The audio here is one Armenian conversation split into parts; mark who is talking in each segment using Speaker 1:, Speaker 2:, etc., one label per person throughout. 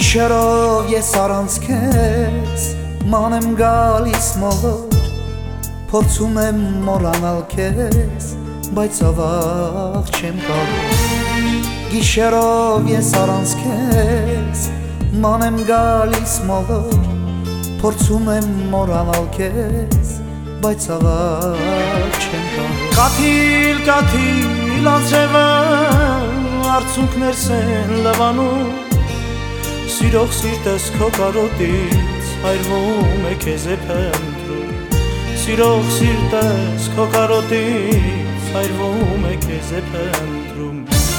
Speaker 1: Գիշերով ես առանց քեզ ման եմ գալիս մոլոր, փորձում եմ մոռանալ քեզ, բայց ավաղ չեմ կարող։ Գիշերով ես առանց քեզ ման եմ գալիս մոլոր, փորձում եմ մոռանալ քեզ, բայց ավաղ չեմ կարող։
Speaker 2: Կաթիլ, կաթիլ անձրևը արցունքներս են լվանում, սիրող սիրտս քո կարոտից հայրվում է քեզ է փնտրում, սիրող սիրտս քո կարոտից հայրվում է քեզ է փնտրում։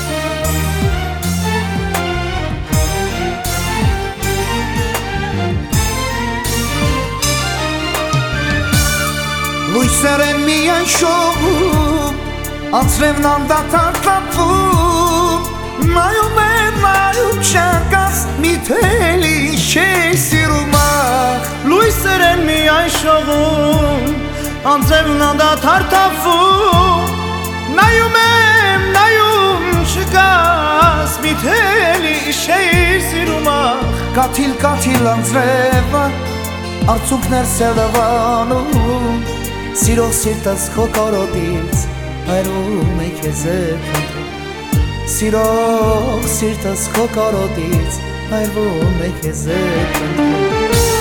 Speaker 1: Լույսեր են միայն շողում, անձրևն անդադար տապվում, նայում եմ, նայում չանկաց, միթելի չէ սիրում ախ։
Speaker 2: Լույսեր են միայն շողում, անձրևն անդադար տապվում, նայում եմ, նայում չկաս, միթելի չէ սիրում ախ։
Speaker 1: Կաթիլ, կաթիլ անձրևը արցունքներս է լվանում, սիրող սիրտս քո կարոտից հայրվում է քեզ է փնտրում, սիրող սիրտս քո կարոտից հայրվում է քեզ է փնտրում։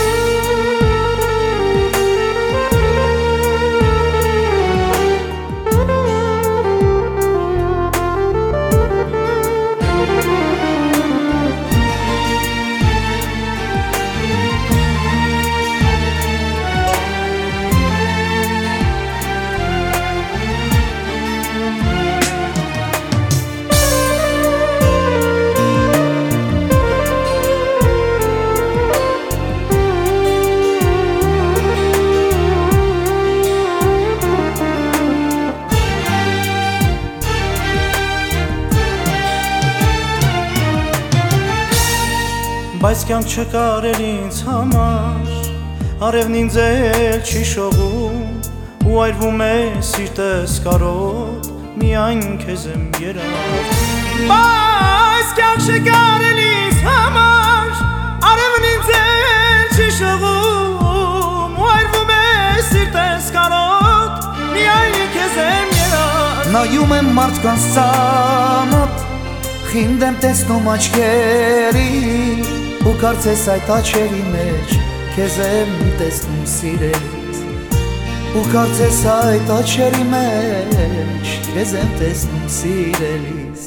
Speaker 2: Բայց կյանք չկարել ինձ համար, արևն ինձ էլ չի շողում, ու այրվում է սիրտս կարոտ, միայն քեզ եմ երազում։ Բայց կյանք չկարել ինձ համար, արևն ինձ էլ չի շողում, ու այրվում է սիրտս կարոտ, միայն քեզ եմ երազում։
Speaker 1: Նայում եմ մարդկանց ծանոթ, խինդ եմ տեսնում աչքերի, ու կարծես այդ աչքերի մեջ քեզ եմ տեսնում սիրելիս, ու կարծես այդ աչքերի մեջ քեզ եմ տեսնում սիրելիս։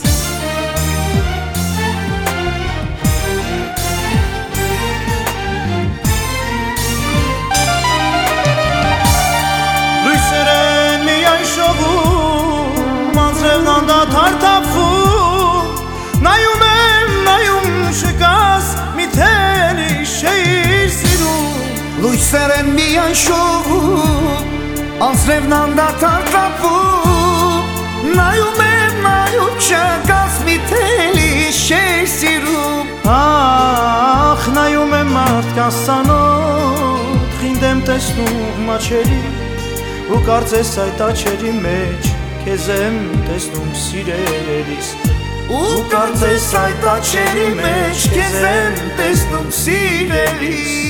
Speaker 2: Լույսեր են միայն շողում, անձրևն անդադար տապվում, նայում եմ, նայում չկաս, միթելի չէիր սիրում։
Speaker 1: Լույսեր են միայն շողում, անձրևն անդադար տապվում, նայում եմ, նայում չկաս, միթելի չէիր սիրում։
Speaker 2: Ախ, նայում եմ մարդկանց ծանոթ, խինդ եմ տեսնում աչքերի, ու կարծես այդ աչքերի մեջ քեզ եմ տեսնում սիրելիս,
Speaker 1: ու կարծես այդ աչքերի մեջ քեզ եմ տեսնում սիրելիս։